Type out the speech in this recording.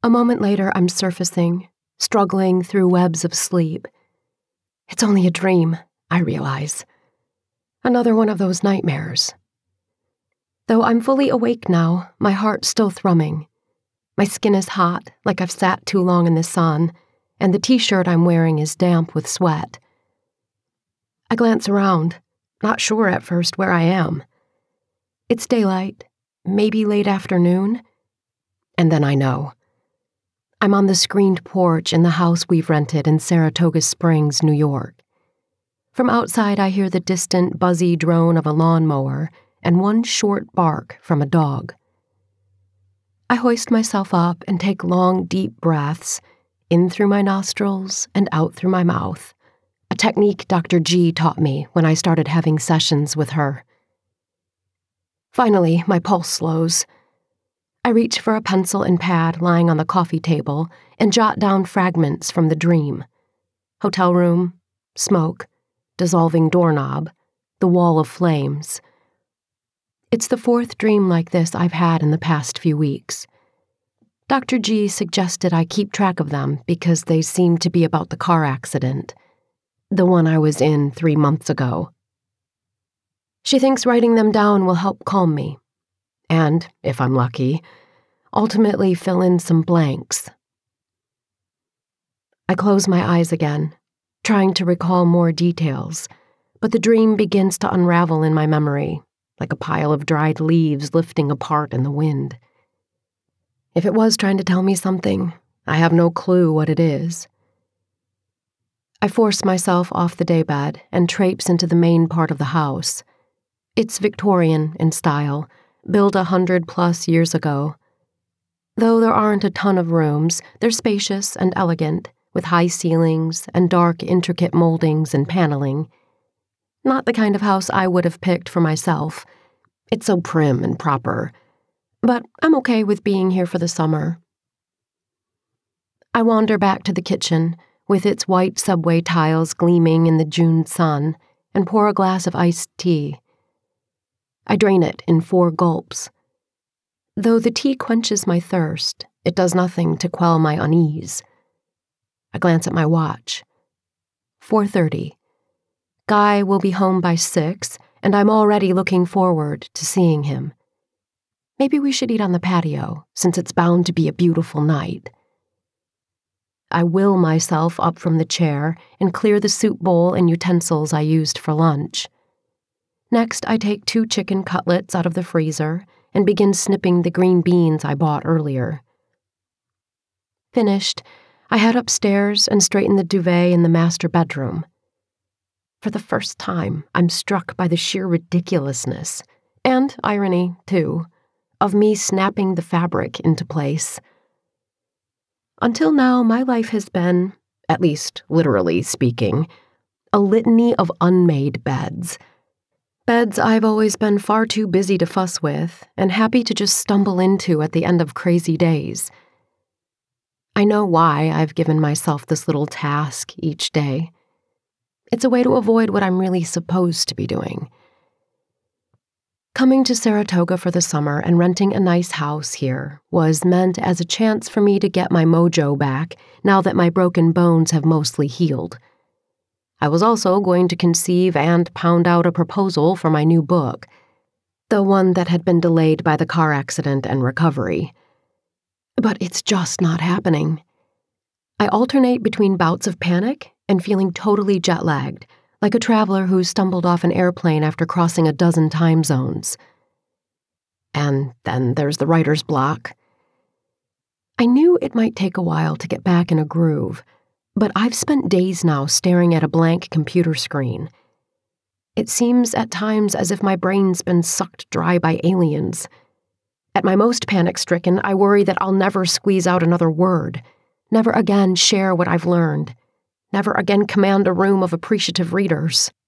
A moment later, I'm surfacing, struggling through webs of sleep. It's only a dream, I realize. Another one of those nightmares. Though I'm fully awake now, my heart's still thrumming. My skin is hot, like I've sat too long in the sun, and the t-shirt I'm wearing is damp with sweat. I glance around, not sure at first where I am. It's daylight, maybe late afternoon, and then I know. I'm on the screened porch in the house we've rented in Saratoga Springs, New York. From outside, I hear the distant, buzzy drone of a lawnmower and one short bark from a dog. I hoist myself up and take long, deep breaths, in through my nostrils and out through my mouth, a technique Dr. G taught me when I started having sessions with her. Finally, my pulse slows. I reach for a pencil and pad lying on the coffee table and jot down fragments from the dream. Hotel room, smoke, dissolving doorknob, the wall of flames. It's the fourth dream like this I've had in the past few weeks. Dr. G suggested I keep track of them because they seem to be about the car accident, the one I was in 3 months ago. She thinks writing them down will help calm me. And, if I'm lucky, ultimately fill in some blanks. I close my eyes again, trying to recall more details, but the dream begins to unravel in my memory, like a pile of dried leaves lifting apart in the wind. If it was trying to tell me something, I have no clue what it is. I force myself off the daybed and traipse into the main part of the house. It's Victorian in style, built 100+ years ago. Though there aren't a ton of rooms, they're spacious and elegant, with high ceilings and dark, intricate moldings and paneling. Not the kind of house I would have picked for myself. It's so prim and proper. But I'm okay with being here for the summer. I wander back to the kitchen, with its white subway tiles gleaming in the June sun, and pour a glass of iced tea. I drain it in 4 gulps. Though the tea quenches my thirst, it does nothing to quell my unease. I glance at my watch. 4:30. Guy will be home by 6, and I'm already looking forward to seeing him. Maybe we should eat on the patio, since it's bound to be a beautiful night. I will myself up from the chair and clear the soup bowl and utensils I used for lunch. Next, I take 2 chicken cutlets out of the freezer and begin snipping the green beans I bought earlier. Finished, I head upstairs and straighten the duvet in the master bedroom. For the first time, I'm struck by the sheer ridiculousness, and irony, too, of me snapping the fabric into place. Until now, my life has been, at least literally speaking, a litany of unmade beds. Beds I've always been far too busy to fuss with and happy to just stumble into at the end of crazy days. I know why I've given myself this little task each day. It's a way to avoid what I'm really supposed to be doing. Coming to Saratoga for the summer and renting a nice house here was meant as a chance for me to get my mojo back now that my broken bones have mostly healed. I was also going to conceive and pound out a proposal for my new book, the one that had been delayed by the car accident and recovery. But it's just not happening. I alternate between bouts of panic and feeling totally jet-lagged, like a traveler who's stumbled off an airplane after crossing a dozen time zones. And then there's the writer's block. I knew it might take a while to get back in a groove, but I've spent days now staring at a blank computer screen. It seems at times as if my brain's been sucked dry by aliens. At my most panic-stricken, I worry that I'll never squeeze out another word, never again share what I've learned, never again command a room of appreciative readers.